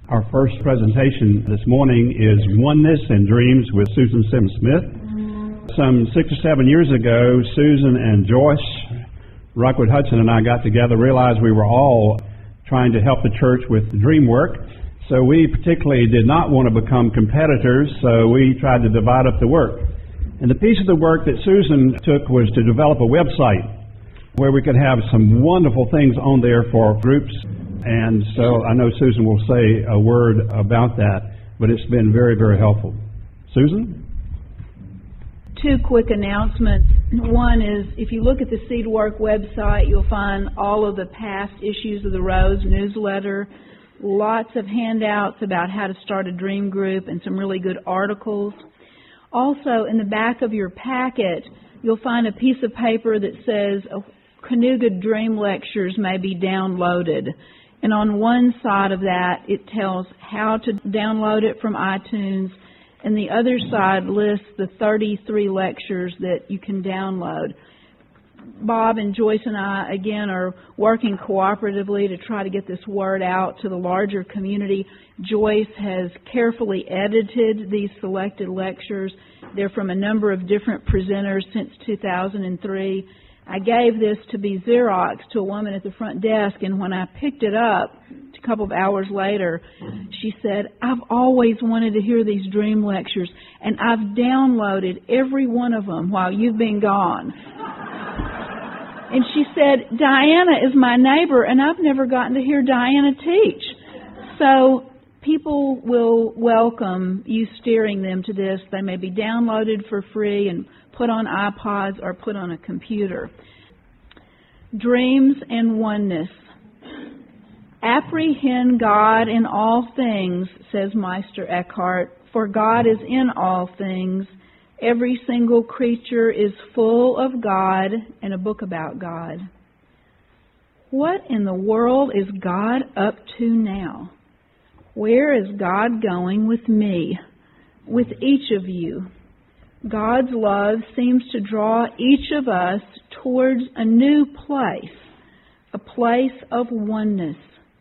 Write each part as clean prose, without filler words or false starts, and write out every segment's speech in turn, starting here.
Our first presentation this morning is Oneness and Dreams with Susan Sims Smith. Some 6 or 7 years ago, Susan and Joyce Rockwood Hudson and I got together, realized we were all trying to help the church with dream work. So we particularly did not want to become competitors, so we tried to divide up the work. And the piece of the work that Susan took was to develop a website where we could have some wonderful things on there for groups. And so I know Susan will say a word about that, but it's been very, very helpful. Susan? 2 quick announcements. One is, if you look at the Seedwork website, you'll find all of the past issues of the Rose newsletter, lots of handouts about how to start a dream group, and some really good articles. Also, in the back of your packet, you'll find a piece of paper that says Kanuga Dream Lectures may be downloaded. And on one side of that, it tells how to download it from iTunes, and the other side lists the 33 lectures that you can download. Bob and Joyce and I, again, are working cooperatively to try to get this word out to the larger community. Joyce has carefully edited these selected lectures. They're from a number of different presenters since 2003. I gave this to be Xerox to a woman at the front desk, and when I picked it up a couple of hours later, she said, "I've always wanted to hear these dream lectures, and I've downloaded every one of them while you've been gone." And she said, "Diana is my neighbor, and I've never gotten to hear Diana teach." So people will welcome you steering them to this. They may be downloaded for free and put on iPods or put on a computer. Dreams and oneness. Apprehend God in all things, says Meister Eckhart, for God is in all things. Every single creature is full of God and a book about God. What in the world is God up to now? Where is God going with me, with each of you? God's love seems to draw each of us towards a new place, a place of oneness.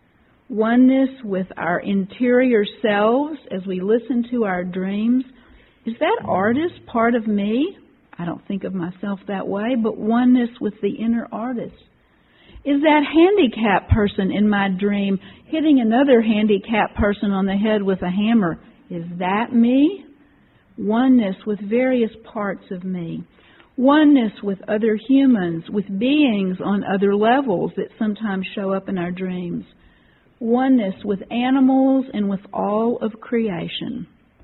Oneness with our interior selves as we listen to our dreams. Is that artist part of me? I don't think of myself that way, but oneness with the inner artist. Is that handicapped person in my dream hitting another handicapped person on the head with a hammer? Is that me? Oneness with various parts of me. Oneness with other humans, with beings on other levels that sometimes show up in our dreams. Oneness with animals and with all of creation.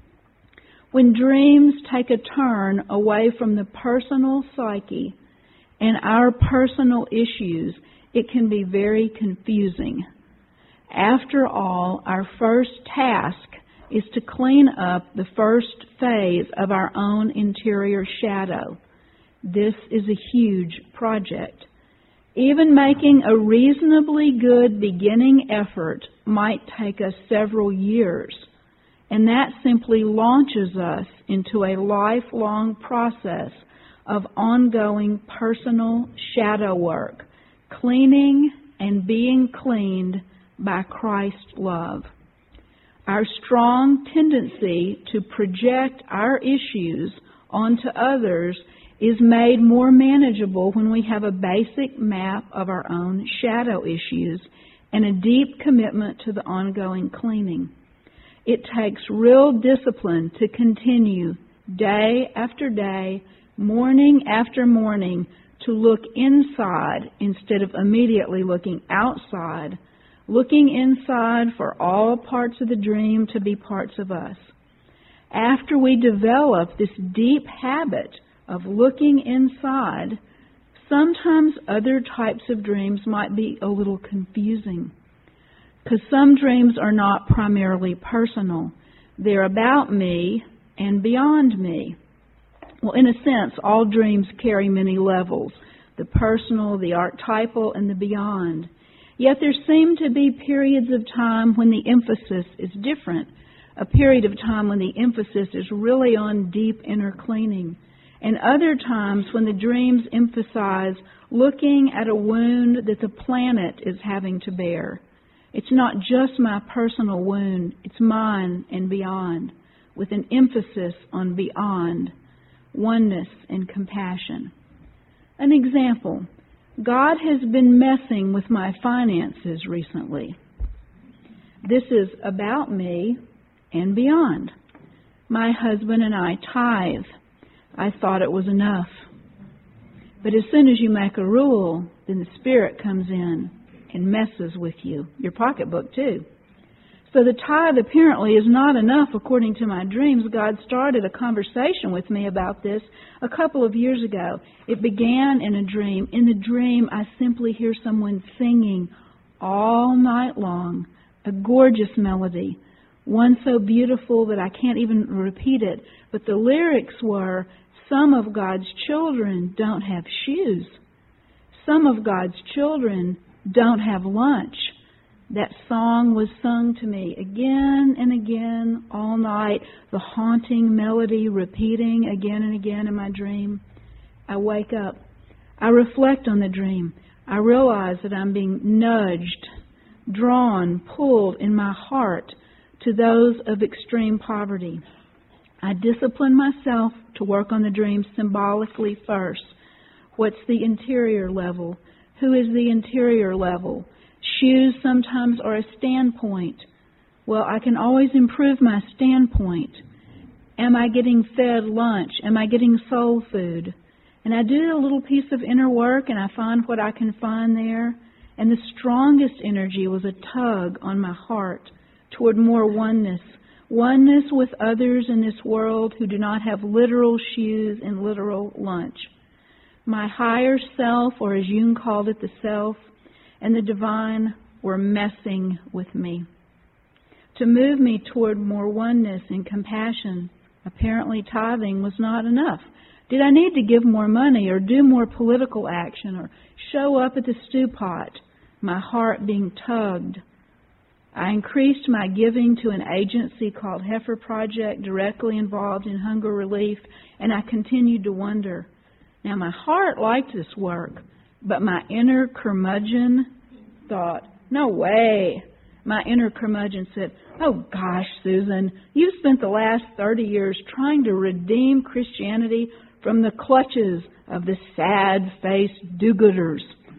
When dreams take a turn away from the personal psyche and our personal issues, it can be very confusing. After all, our first task is to clean up the first phase of our own interior shadow. This is a huge project. Even making a reasonably good beginning effort might take us several years, and that simply launches us into a lifelong process of ongoing personal shadow work, cleaning and being cleaned by Christ's love. Our strong tendency to project our issues onto others is made more manageable when we have a basic map of our own shadow issues and a deep commitment to the ongoing cleaning. It takes real discipline to continue day after day, morning after morning, to look inside instead of immediately looking outside, looking inside for all parts of the dream to be parts of us. After we develop this deep habit of looking inside, sometimes other types of dreams might be a little confusing, because some dreams are not primarily personal. They're about me and beyond me. Well, in a sense, all dreams carry many levels, the personal, the archetypal, and the beyond. Yet there seem to be periods of time when the emphasis is different, a period of time when the emphasis is really on deep inner cleaning, and other times when the dreams emphasize looking at a wound that the planet is having to bear. It's not just my personal wound, it's mine and beyond, with an emphasis on beyond, oneness and compassion. An example, God has been messing with my finances recently. This is about me and beyond. My husband and I tithe. I thought it was enough. But as soon as you make a rule, then the Spirit comes in and messes with you, your pocketbook too. So the tithe apparently is not enough according to my dreams. God started a conversation with me about this a couple of years ago. It began in a dream. In the dream, I simply hear someone singing all night long, a gorgeous melody, one so beautiful that I can't even repeat it. But the lyrics were, some of God's children don't have shoes. Some of God's children don't have lunch. That song was sung to me again and again all night, the haunting melody repeating again and again in my dream. I wake up. I reflect on the dream. I realize that I'm being nudged, drawn, pulled in my heart to those of extreme poverty. I discipline myself to work on the dream symbolically first. What's the interior level? Who is the interior level? Shoes sometimes are a standpoint. Well, I can always improve my standpoint. Am I getting fed lunch? Am I getting soul food? And I do a little piece of inner work and I find what I can find there. And the strongest energy was a tug on my heart toward more oneness. Oneness with others in this world who do not have literal shoes and literal lunch. My higher self, or as Jung called it, the self, and the divine were messing with me. To move me toward more oneness and compassion, apparently tithing was not enough. Did I need to give more money or do more political action or show up at the stew pot, my heart being tugged? I increased my giving to an agency called Heifer Project, directly involved in hunger relief, and I continued to wonder. Now, my heart liked this work, but my inner curmudgeon thought, no way. My inner curmudgeon said, oh gosh, Susan, you've spent the last 30 years trying to redeem Christianity from the clutches of the sad-faced do-gooders,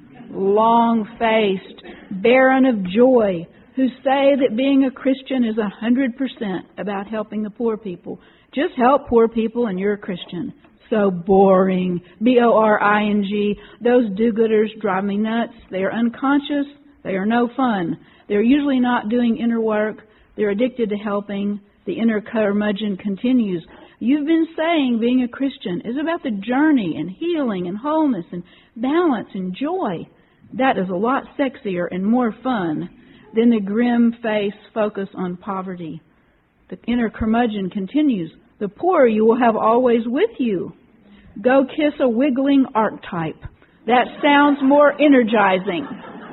long-faced, barren of joy, who say that being a Christian is 100% about helping the poor people. Just help poor people and you're a Christian. So boring. B-O-R-I-N-G. Those do-gooders drive me nuts. They are unconscious. They are no fun. They're usually not doing inner work. They're addicted to helping. The inner curmudgeon continues. You've been saying being a Christian is about the journey and healing and wholeness and balance and joy. That is a lot sexier and more fun than the grim face focus on poverty. The inner curmudgeon continues. The poor you will have always with you. Go kiss a wiggling archetype. That sounds more energizing.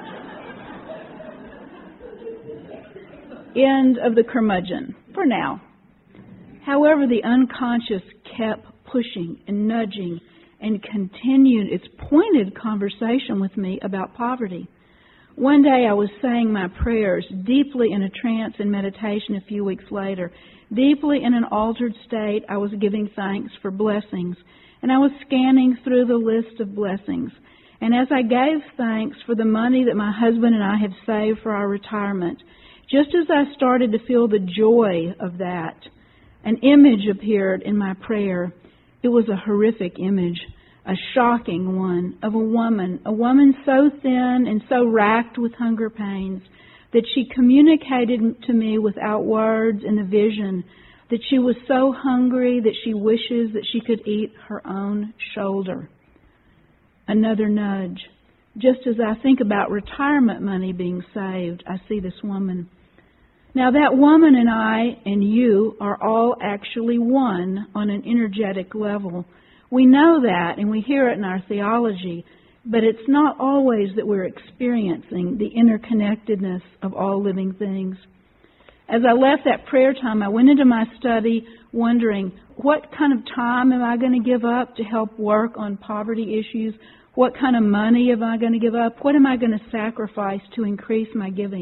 End of the curmudgeon, for now. However, the unconscious kept pushing and nudging and continued its pointed conversation with me about poverty. One day I was saying my prayers, deeply in a trance and meditation a few weeks later. Deeply in an altered state, I was giving thanks for blessings, and I was scanning through the list of blessings. And as I gave thanks for the money that my husband and I had saved for our retirement, just as I started to feel the joy of that, an image appeared in my prayer. It was a horrific image, a shocking one, of a woman so thin and so racked with hunger pains that she communicated to me without words in the vision that she was so hungry that she wishes that she could eat her own shoulder. Another nudge. Just as I think about retirement money being saved, I see this woman. Now that woman and I and you are all actually one on an energetic level. We know that and we hear it in our theology, but it's not always that we're experiencing the interconnectedness of all living things. As I left that prayer time, I went into my study wondering, what kind of time am I going to give up to help work on poverty issues? What kind of money am I going to give up? What am I going to sacrifice to increase my giving?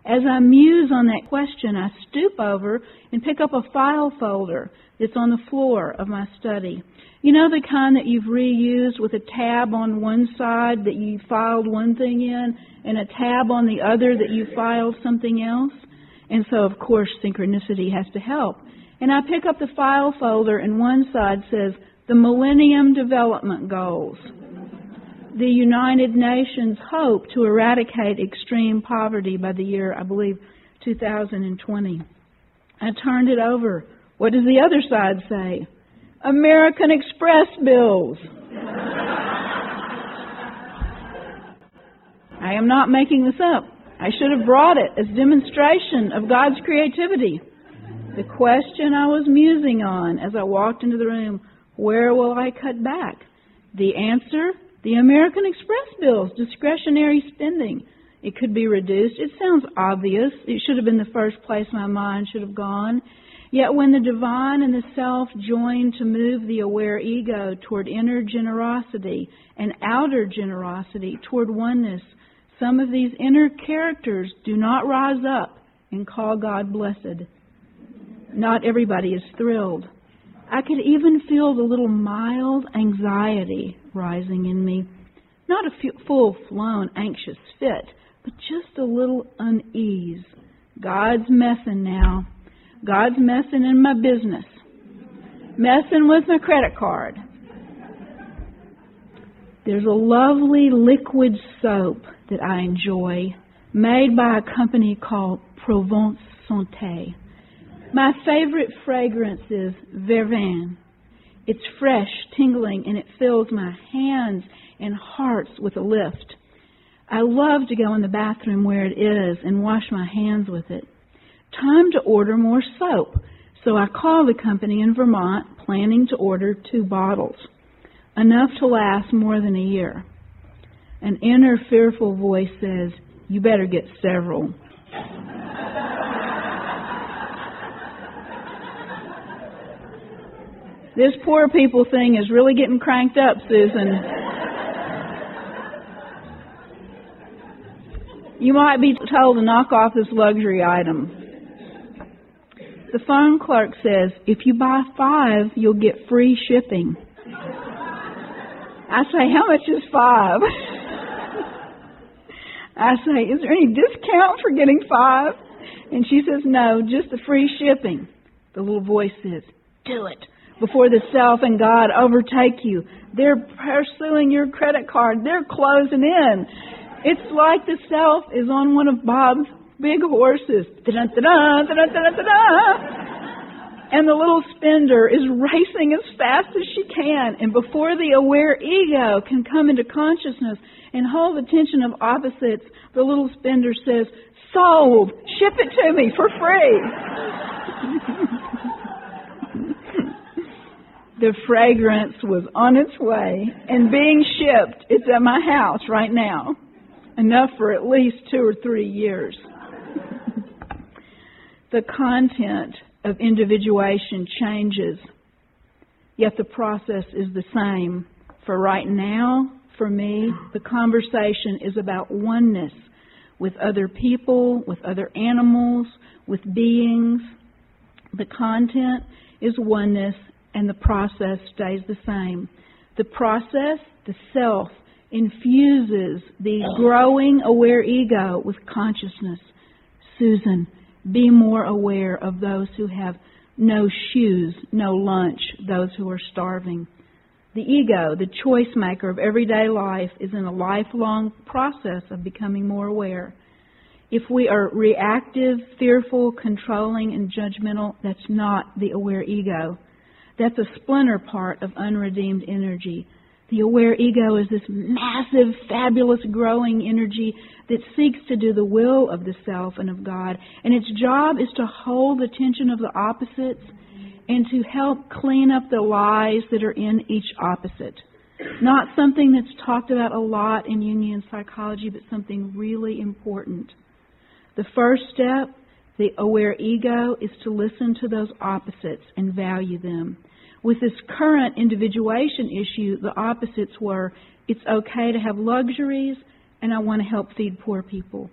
As I muse on that question, I stoop over and pick up a file folder that's on the floor of my study. You know, the kind that you've reused with a tab on one side that you filed one thing in and a tab on the other that you filed something else? And so, of course, synchronicity has to help. And I pick up the file folder and one side says, the Millennium Development Goals. The United Nations hope to eradicate extreme poverty by the year, I believe, 2020. I turned it over. What does the other side say? American Express bills. I am not making this up. I should have brought it as demonstration of God's creativity. The question I was musing on as I walked into the room, where will I cut back? The answer? The American Express bills, discretionary spending. It could be reduced. It sounds obvious. It should have been the first place my mind should have gone. Yet when the divine and the self join to move the aware ego toward inner generosity and outer generosity toward oneness, some of these inner characters do not rise up and call God blessed. Not everybody is thrilled. I could even feel the little mild anxiety rising in me. Not a full-blown anxious fit, but just a little unease. God's messing now. God's messing in my business. Messing with my credit card. There's a lovely liquid soap that I enjoy, made by a company called Provence Santé. My favorite fragrance is Vervain. It's fresh, tingling, and it fills my hands and hearts with a lift. I love to go in the bathroom where it is and wash my hands with it. Time to order more soap. So I call the company in Vermont, planning to order 2 bottles, enough to last more than a year. An inner fearful voice says, you better get several. This poor people thing is really getting cranked up, Susan. You might be told to knock off this luxury item. The phone clerk says, if you buy 5, you'll get free shipping. I say, how much is 5? I say, is there any discount for getting 5? And she says, no, just the free shipping. The little voice says, do it before the self and God overtake you. They're pursuing your credit card. They're closing in. It's like the self is on one of Bob's big horses. Da-da-da-da, da-da-da-da-da. And the little spender is racing as fast as she can. And before the aware ego can come into consciousness and hold the tension of opposites, the little spender says, sold, ship it to me for free. The fragrance was on its way and being shipped. It's at my house right now. Enough for at least 2 or 3 years. The content of individuation changes, yet the process is the same. For right now, for me, the conversation is about oneness with other people, with other animals, with beings. The content is oneness, and the process stays the same. The process, the self, infuses the growing aware ego with consciousness. Susan, be more aware of those who have no shoes, no lunch, those who are starving. The ego, the choice maker of everyday life, is in a lifelong process of becoming more aware. If we are reactive, fearful, controlling, and judgmental, that's not the aware ego. That's a splinter part of unredeemed energy. The aware ego is this massive, fabulous, growing energy that seeks to do the will of the self and of God. And its job is to hold the tension of the opposites and to help clean up the lies that are in each opposite. Not something that's talked about a lot in Jungian psychology, but something really important. The first step, the aware ego, is to listen to those opposites and value them. With this current individuation issue, the opposites were, it's okay to have luxuries, and I want to help feed poor people.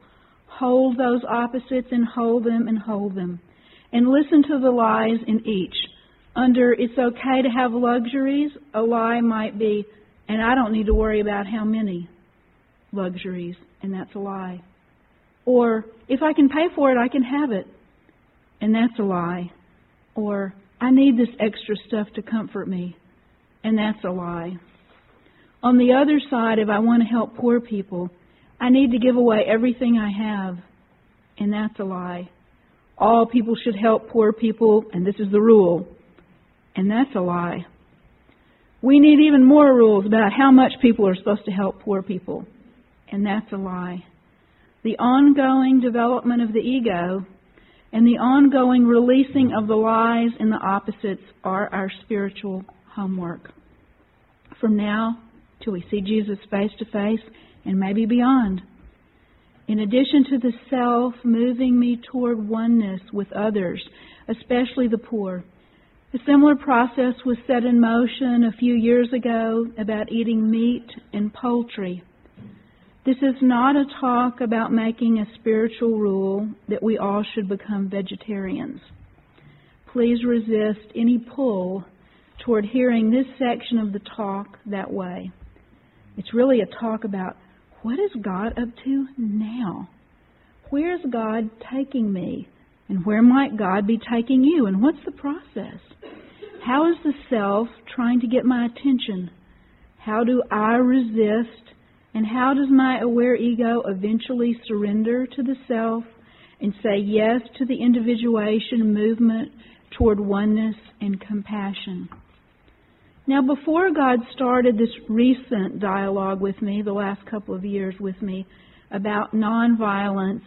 Hold those opposites and hold them and hold them. And listen to the lies in each. Under it's okay to have luxuries, a lie might be, and I don't need to worry about how many luxuries, and that's a lie. Or, if I can pay for it, I can have it, and that's a lie. Or, I need this extra stuff to comfort me, and that's a lie. On the other side, if I want to help poor people, I need to give away everything I have, and that's a lie. All people should help poor people, and this is the rule, and that's a lie. We need even more rules about how much people are supposed to help poor people, and that's a lie. The ongoing development of the ego and the ongoing releasing of the lies and the opposites are our spiritual homework. From now till we see Jesus face to face and maybe beyond. In addition to the self moving me toward oneness with others, especially the poor, a similar process was set in motion a few years ago about eating meat and poultry. This is not a talk about making a spiritual rule that we all should become vegetarians. Please resist any pull toward hearing this section of the talk that way. It's really a talk about what is God up to now? Where is God taking me? And where might God be taking you? And what's the process? How is the self trying to get my attention? How do I resist? And how does my aware ego eventually surrender to the self and say yes to the individuation movement toward oneness and compassion? Now, before God started this recent dialogue with me, the last couple of years with me, about nonviolence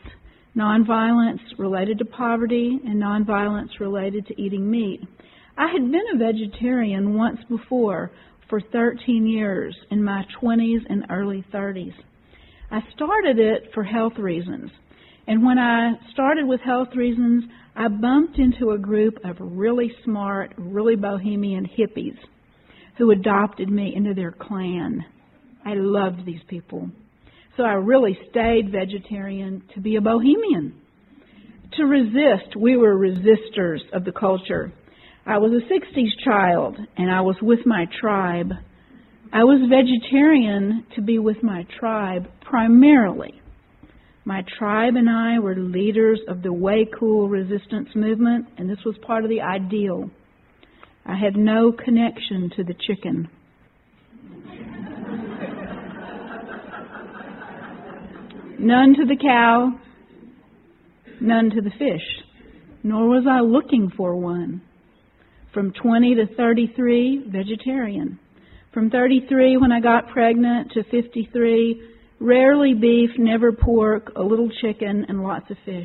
related to poverty and nonviolence related to eating meat, I had been a vegetarian once before for 13 years in my 20s and early 30s. I started it for health reasons. And when I started with health reasons, I bumped into a group of really smart, really bohemian hippies who adopted me into their clan. I loved these people. So I really stayed vegetarian to be a bohemian. To resist, we were resistors of the culture. I was a 60s child, and I was with my tribe. I was vegetarian to be with my tribe primarily. My tribe and I were leaders of the Way Cool resistance movement, and this was part of the ideal. I had no connection to the chicken. None to the cow, none to the fish, nor was I looking for one. From 20 to 33, vegetarian. From 33, when I got pregnant, to 53, rarely beef, never pork, a little chicken, and lots of fish.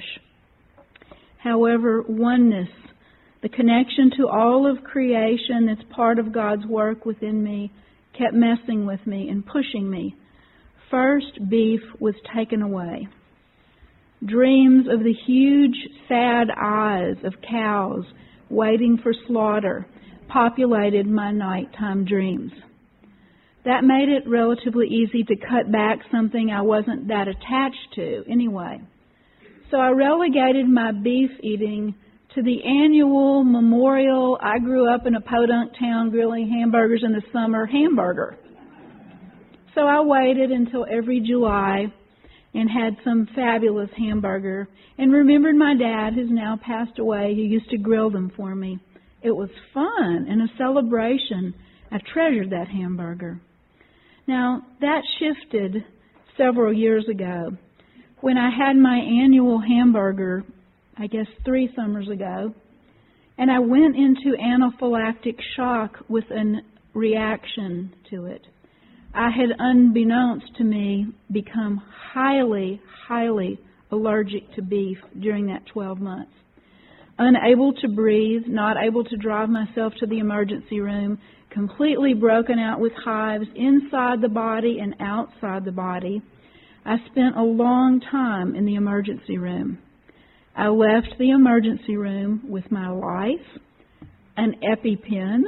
However, oneness, the connection to all of creation that's part of God's work within me, kept messing with me and pushing me. First, beef was taken away. Dreams of the huge, sad eyes of cows waiting for slaughter populated my nighttime dreams. That made it relatively easy to cut back something I wasn't that attached to anyway. So I relegated my beef eating to the annual memorial I grew up in a podunk town grilling hamburgers in the summer hamburger. So I waited until every July and had some fabulous hamburger and remembered my dad, who's now passed away, who used to grill them for me. It was fun and a celebration. I treasured that hamburger. Now, that shifted several years ago when I had my annual hamburger, I guess 3 summers ago, and I went into anaphylactic shock with a reaction to it. I had, unbeknownst to me, become highly, highly allergic to beef during that 12 months. Unable to breathe, not able to drive myself to the emergency room, completely broken out with hives inside the body and outside the body. I spent a long time in the emergency room. I left the emergency room with my life, an EpiPen,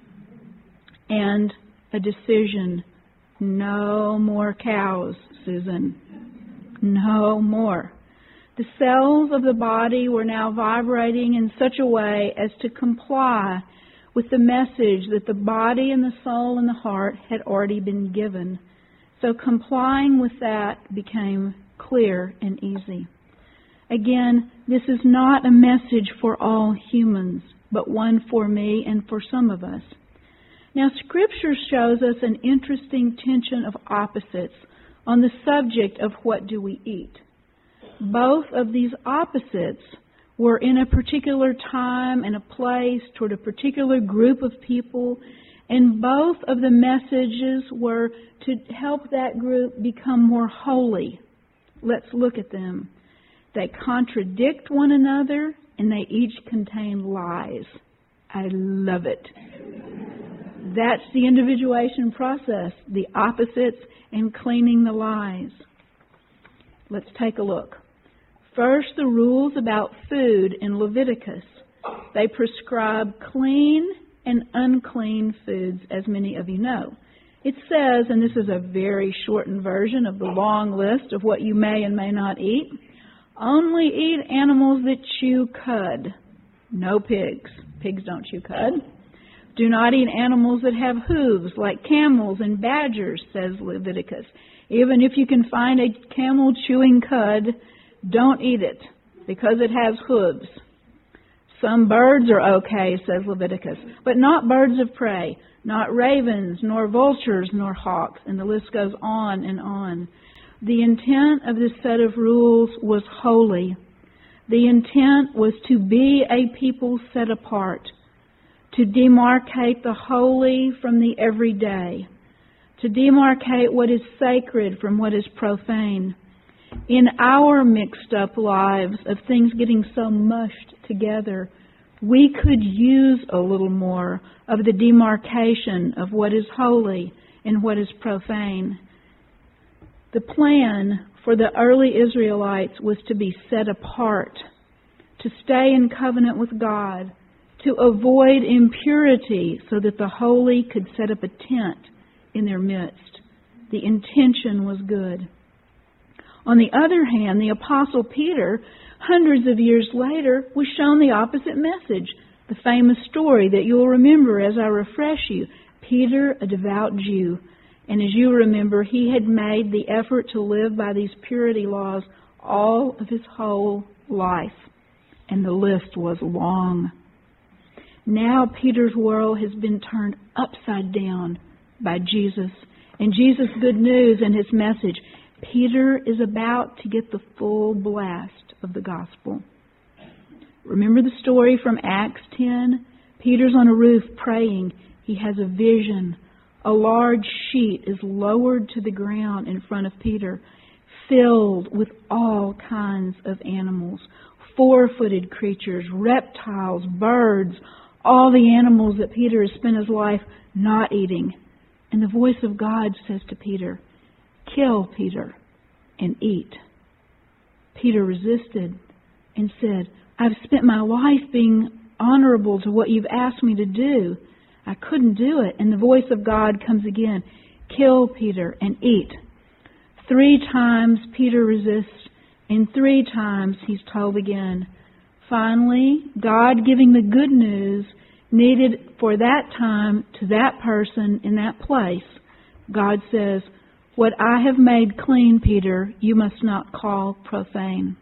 and a decision. No more cows, Susan. No more. The cells of the body were now vibrating in such a way as to comply with the message that the body and the soul and the heart had already been given. So complying with that became clear and easy. Again, this is not a message for all humans, but one for me and for some of us. Now, Scripture shows us an interesting tension of opposites on the subject of what do we eat. Both of these opposites were in a particular time and a place toward a particular group of people, and both of the messages were to help that group become more holy. Let's look at them. They contradict one another, and they each contain lies. I love it. That's the individuation process, the opposites and cleaning the lies. Let's take a look. First, the rules about food in Leviticus. They prescribe clean and unclean foods, as many of you know. It says, and this is a very shortened version of the long list of what you may and may not eat, only eat animals that chew cud. No pigs. Pigs don't chew cud. Do not eat animals that have hooves, like camels and badgers, says Leviticus. Even if you can find a camel chewing cud, don't eat it, because it has hooves. Some birds are okay, says Leviticus, but not birds of prey, not ravens, nor vultures, nor hawks, and the list goes on and on. The intent of this set of rules was holy. The intent was to be a people set apart, to demarcate the holy from the everyday, to demarcate what is sacred from what is profane. In our mixed up lives of things getting so mushed together, we could use a little more of the demarcation of what is holy and what is profane. The plan for the early Israelites was to be set apart, to stay in covenant with God, to avoid impurity so that the holy could set up a tent in their midst. The intention was good. On the other hand, the Apostle Peter, hundreds of years later, was shown the opposite message. The famous story that you'll remember as I refresh you. Peter, a devout Jew. And as you remember, he had made the effort to live by these purity laws all of his whole life. And the list was long. Now Peter's world has been turned upside down by Jesus and Jesus' good news and His message. Peter is about to get the full blast of the gospel. Remember the story from Acts 10? Peter's on a roof praying. He has a vision. A large sheet is lowered to the ground in front of Peter, filled with all kinds of animals, four-footed creatures, reptiles, birds, all the animals that Peter has spent his life not eating. And the voice of God says to Peter, "Kill, Peter, and eat." Peter resisted and said, "I've spent my life being honorable to what you've asked me to do. I couldn't do it." And the voice of God comes again, "Kill, Peter, and eat." 3 times Peter resists, and 3 times he's told again. Finally, God giving the good news needed for that time to that person in that place, God says, "What I have made clean, Peter, you must not call profane."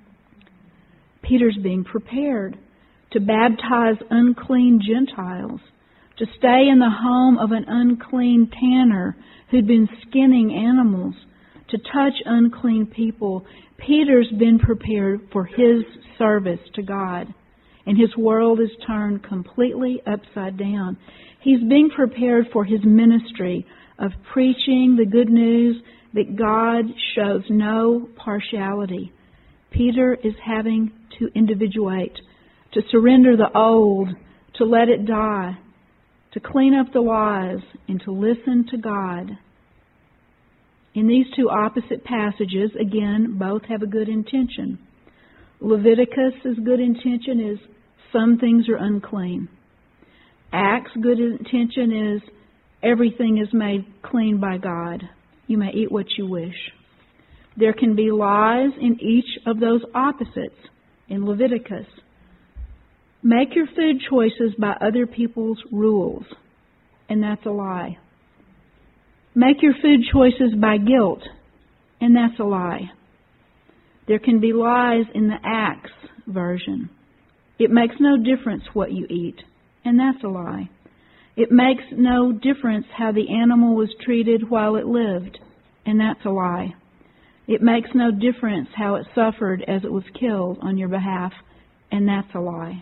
Peter's being prepared to baptize unclean Gentiles, to stay in the home of an unclean tanner who'd been skinning animals, to touch unclean people. Peter's been prepared for his service to God, and his world is turned completely upside down. He's being prepared for his ministry of preaching the good news that God shows no partiality. Peter is having to individuate, to surrender the old, to let it die, to clean up the lies, and to listen to God. In these 2 opposite passages, again, both have a good intention. Leviticus' good intention is some things are unclean. Acts' good intention is everything is made clean by God. You may eat what you wish. There can be lies in each of those opposites in Leviticus. Make your food choices by other people's rules, and that's a lie. Make your food choices by guilt, and that's a lie. There can be lies in the Acts version. It makes no difference what you eat, and that's a lie. It makes no difference how the animal was treated while it lived, and that's a lie. It makes no difference how it suffered as it was killed on your behalf, and that's a lie.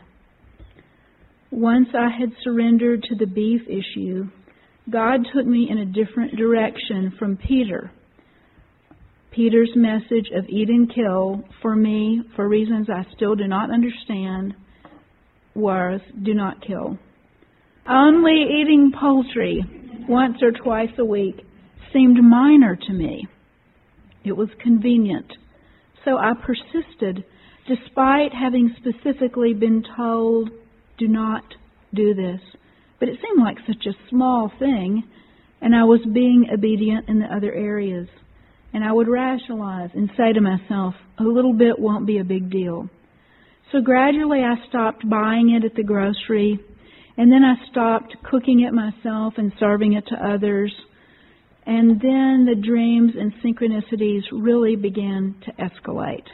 Once I had surrendered to the beef issue, God took me in a different direction from Peter. Peter's message of eat and kill, for me, for reasons I still do not understand, was do not kill. Only eating poultry once or twice a week seemed minor to me. It was convenient. So I persisted, despite having specifically been told, do not do this. But it seemed like such a small thing, and I was being obedient in the other areas. And I would rationalize and say to myself, a little bit won't be a big deal. So gradually I stopped buying it at the grocery, and then I stopped cooking it myself and serving it to others. And then the dreams and synchronicities really began to escalate.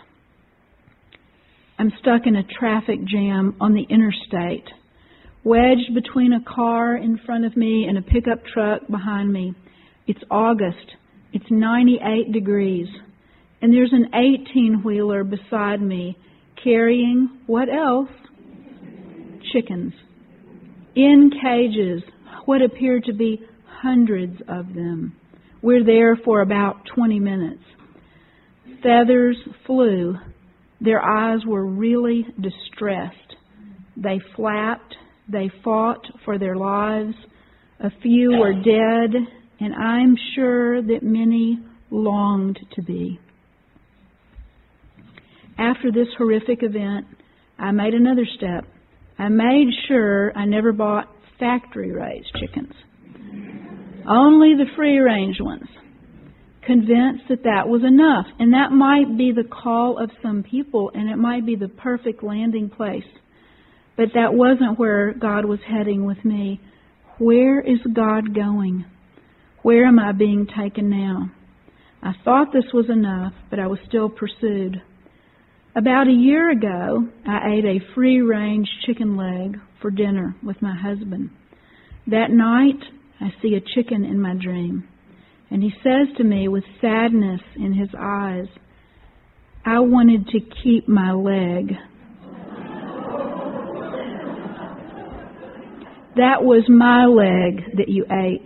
I'm stuck in a traffic jam on the interstate, wedged between a car in front of me and a pickup truck behind me. It's August. It's 98 degrees. And there's an 18-wheeler beside me carrying, what else? Chickens. In cages, what appeared to be hundreds of them. We're there for about 20 minutes. Feathers flew. Their eyes were really distressed. They flapped. They fought for their lives. A few were dead, and I'm sure that many longed to be. After this horrific event, I made another step. I made sure I never bought factory-raised chickens. Only the free-range ones. Convinced that that was enough. And that might be the call of some people, and it might be the perfect landing place. But that wasn't where God was heading with me. Where is God going? Where am I being taken now? I thought this was enough, but I was still pursued. About a year ago, I ate a free-range chicken leg for dinner with my husband. That night, I see a chicken in my dream, and he says to me with sadness in his eyes, I wanted to keep my leg. That was my leg that you ate.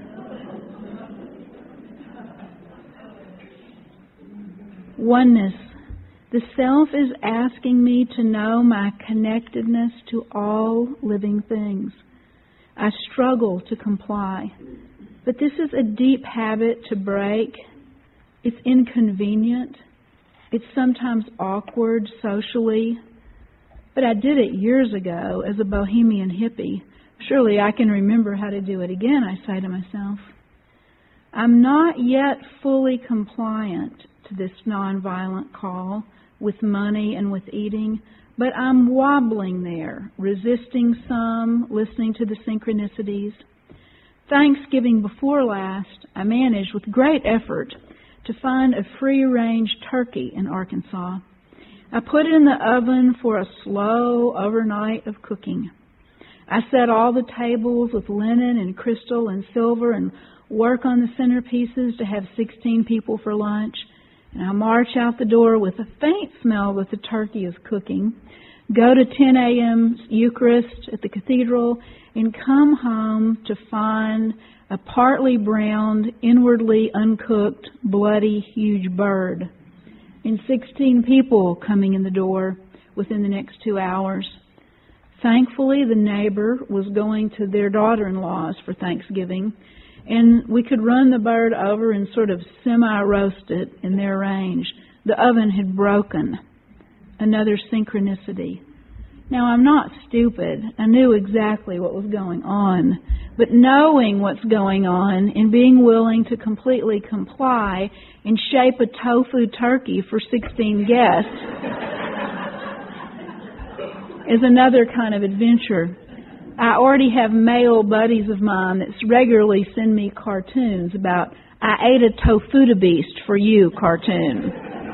Oneness. The self is asking me to know my connectedness to all living things. I struggle to comply. But this is a deep habit to break. It's inconvenient. It's sometimes awkward socially. But I did it years ago as a bohemian hippie. Surely I can remember how to do it again, I say to myself. I'm not yet fully compliant to this nonviolent call with money and with eating, but I'm wobbling there, resisting some, listening to the synchronicities. Thanksgiving before last, I managed with great effort to find a free-range turkey in Arkansas. I put it in the oven for a slow overnight of cooking. I set all the tables with linen and crystal and silver and work on the centerpieces to have 16 people for lunch. And I march out the door with a faint smell that the turkey is cooking, go to 10 a.m. Eucharist at the cathedral, and come home to find a partly browned, inwardly uncooked, bloody, huge bird, and 16 people coming in the door within the next 2 hours. Thankfully, the neighbor was going to their daughter-in-law's for Thanksgiving, and we could run the bird over and sort of semi-roast it in their range. The oven had broken. Another synchronicity. Now, I'm not stupid. I knew exactly what was going on. But knowing what's going on and being willing to completely comply and shape a tofu turkey for 16 guests is another kind of adventure. I already have male buddies of mine that regularly send me cartoons about, "I ate a tofu beast for you" cartoon.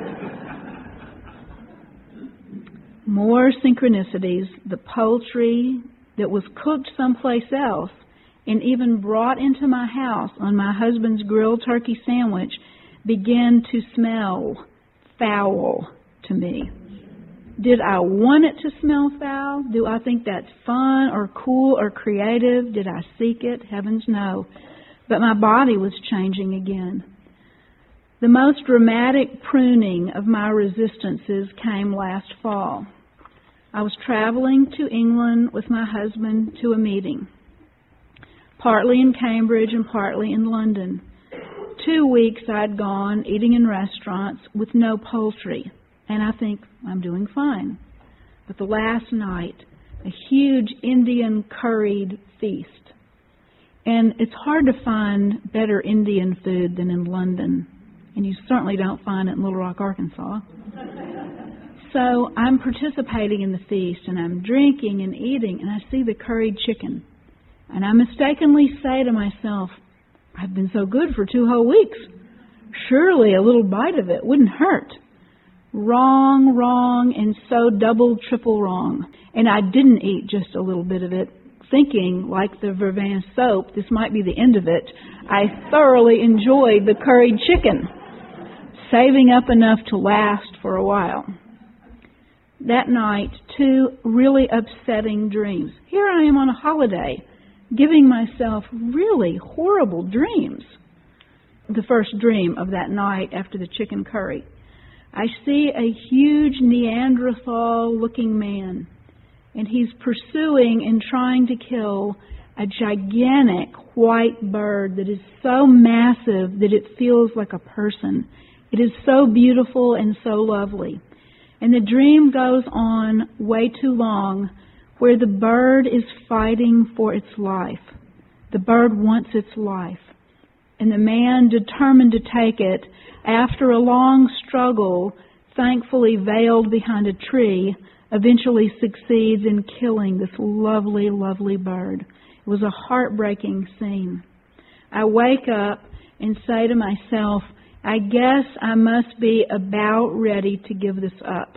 More synchronicities. The poultry that was cooked someplace else and even brought into my house on my husband's grilled turkey sandwich began to smell foul to me. Did I want it to smell foul? Do I think that's fun or cool or creative? Did I seek it? Heavens no. But my body was changing again. The most dramatic pruning of my resistances came last fall. I was traveling to England with my husband to a meeting, partly in Cambridge and partly in London. 2 weeks I'd gone eating in restaurants with no poultry, and I think I'm doing fine. But the last night, a huge Indian curried feast. And it's hard to find better Indian food than in London, and you certainly don't find it in Little Rock, Arkansas. So I'm participating in the feast, and I'm drinking and eating, and I see the curried chicken. And I mistakenly say to myself, I've been so good for 2 whole weeks. Surely a little bite of it wouldn't hurt. Wrong, wrong, and so double, triple wrong. And I didn't eat just a little bit of it, thinking, like the Vervins soap, this might be the end of it. I thoroughly enjoyed the curried chicken, saving up enough to last for a while. That night, 2 really upsetting dreams. Here I am on a holiday, giving myself really horrible dreams. The first dream of that night after the chicken curry. I see a huge Neanderthal-looking man, and he's pursuing and trying to kill a gigantic white bird that is so massive that it feels like a person. It is so beautiful and so lovely. And the dream goes on way too long, where the bird is fighting for its life. The bird wants its life. And the man, determined to take it, after a long struggle, thankfully veiled behind a tree, eventually succeeds in killing this lovely, lovely bird. It was a heartbreaking scene. I wake up and say to myself, I guess I must be about ready to give this up.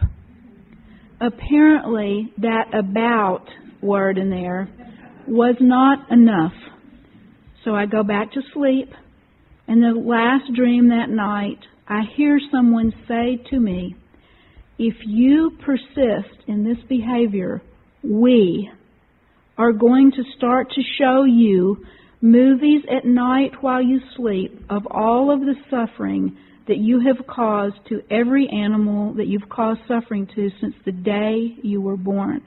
Apparently, that "about" word in there was not enough. So I go back to sleep. In the last dream that night, I hear someone say to me, if you persist in this behavior, we are going to start to show you movies at night while you sleep of all of the suffering that you have caused to every animal that you've caused suffering to since the day you were born.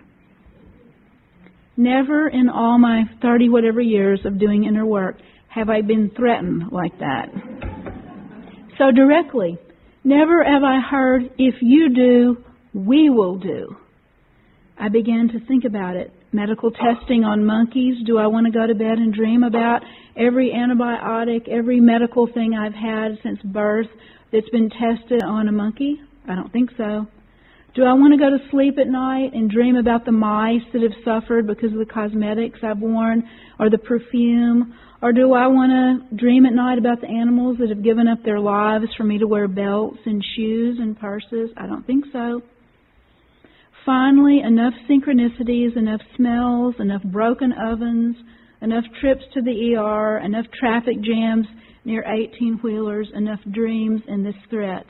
Never in all my 30-whatever years of doing inner work have I been threatened like that. So directly, never have I heard, if you do, we will do. I began to think about it. Medical testing on monkeys. Do I want to go to bed and dream about every antibiotic, every medical thing I've had since birth that's been tested on a monkey? I don't think so. Do I want to go to sleep at night and dream about the mice that have suffered because of the cosmetics I've worn or the perfume? Or do I want to dream at night about the animals that have given up their lives for me to wear belts and shoes and purses? I don't think so. Finally, enough synchronicities, enough smells, enough broken ovens, enough trips to the ER, enough traffic jams near 18-wheelers, enough dreams in this threat.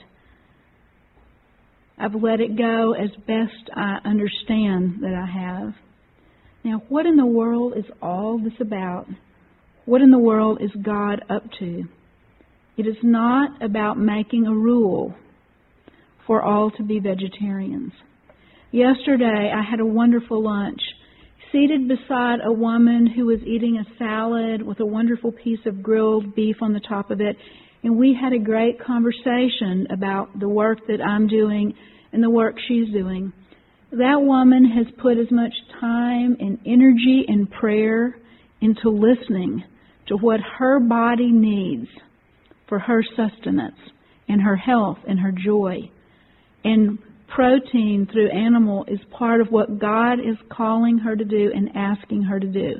I've let it go as best I understand that I have. Now, what in the world is all this about? What in the world is God up to? It is not about making a rule for all to be vegetarians. Yesterday, I had a wonderful lunch, seated beside a woman who was eating a salad with a wonderful piece of grilled beef on the top of it, and we had a great conversation about the work that I'm doing and the work she's doing. That woman has put as much time and energy and prayer into listening to what her body needs for her sustenance and her health and her joy. And protein through animal is part of what God is calling her to do and asking her to do.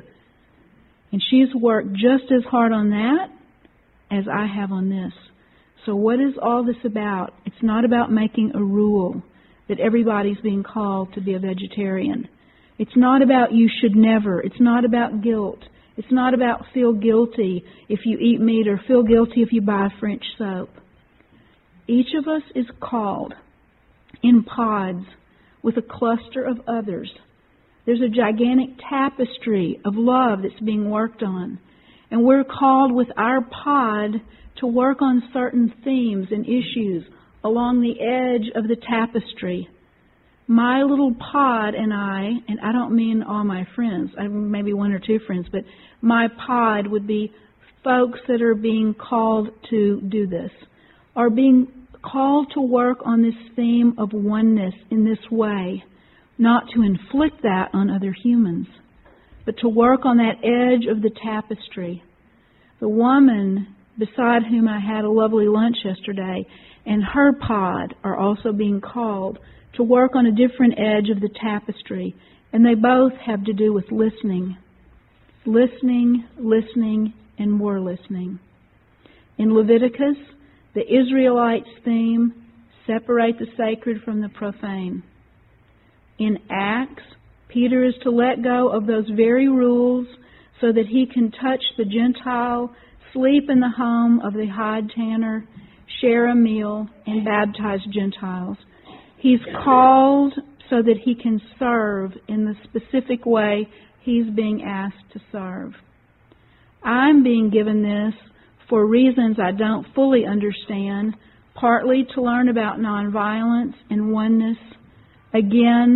And she's worked just as hard on that as I have on this. So what is all this about? It's not about making a rule that everybody's being called to be a vegetarian. It's not about you should never. It's not about guilt. It's not about feel guilty if you eat meat or feel guilty if you buy French soap. Each of us is called in pods with a cluster of others. There's a gigantic tapestry of love that's being worked on. And we're called with our pod to work on certain themes and issues along the edge of the tapestry. My little pod and I don't mean all my friends, maybe one or two friends, but my pod would be folks that are being called to do this, are being called to work on this theme of oneness in this way, not to inflict that on other humans, but to work on that edge of the tapestry. The woman beside whom I had a lovely lunch yesterday and her pod are also being called to work on a different edge of the tapestry, and they both have to do with listening. Listening, listening, and more listening. In Leviticus, the Israelites' theme, separate the sacred from the profane. In Acts, Peter is to let go of those very rules so that he can touch the Gentile, sleep in the home of the hide tanner, share a meal, and baptize Gentiles. He's called so that he can serve in the specific way he's being asked to serve. I'm being given this for reasons I don't fully understand, partly to learn about nonviolence and oneness. Again,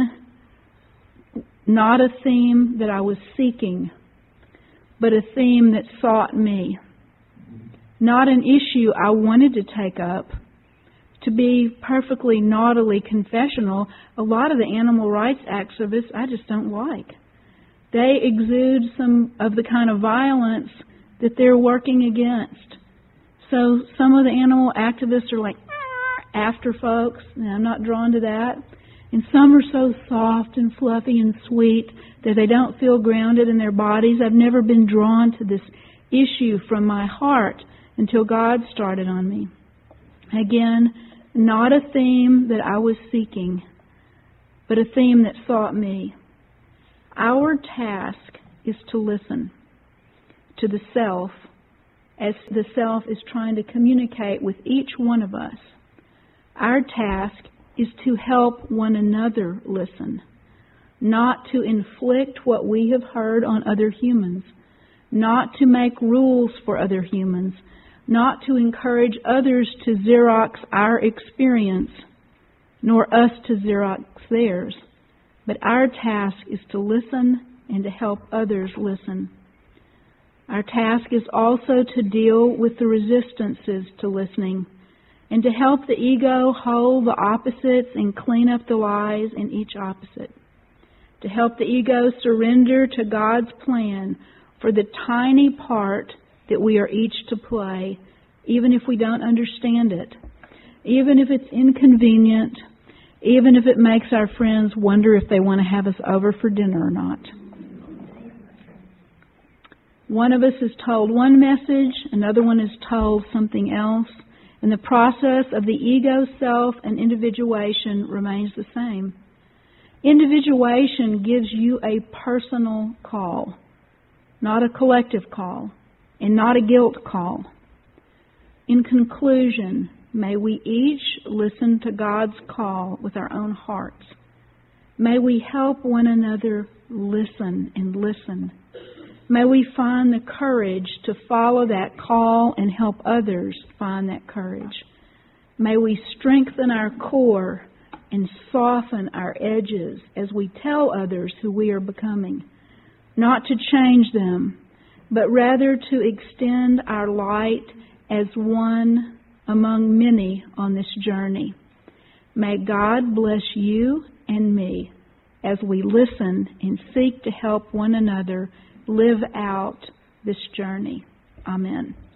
not a theme that I was seeking, but a theme that sought me. Not an issue I wanted to take up. To be perfectly naughtily confessional, a lot of the animal rights activists I just don't like. They exude some of the kind of violence that they're working against. So some of the animal activists are like, after folks, and I'm not drawn to that. And some are so soft and fluffy and sweet that they don't feel grounded in their bodies. I've never been drawn to this issue from my heart until God started on me. Again, not a theme that I was seeking, but a theme that sought me. Our task is to listen to the self as the self is trying to communicate with each one of us. Our task is to help one another listen, not to inflict what we have heard on other humans, not to make rules for other humans, not to encourage others to Xerox our experience, nor us to Xerox theirs. But our task is to listen and to help others listen. Our task is also to deal with the resistances to listening and to help the ego hold the opposites and clean up the lies in each opposite. To help the ego surrender to God's plan for the tiny part that we are each to play, even if we don't understand it, even if it's inconvenient, even if it makes our friends wonder if they want to have us over for dinner or not. One of us is told one message, another one is told something else, and the process of the ego, self, and individuation remains the same. Individuation gives you a personal call, not a collective call, and not a guilt call. In conclusion, may we each listen to God's call with our own hearts. May we help one another listen and listen. May we find the courage to follow that call and help others find that courage. May we strengthen our core and soften our edges as we tell others who we are becoming. Not to change them, but rather to extend our light as one among many on this journey. May God bless you and me as we listen and seek to help one another live out this journey. Amen.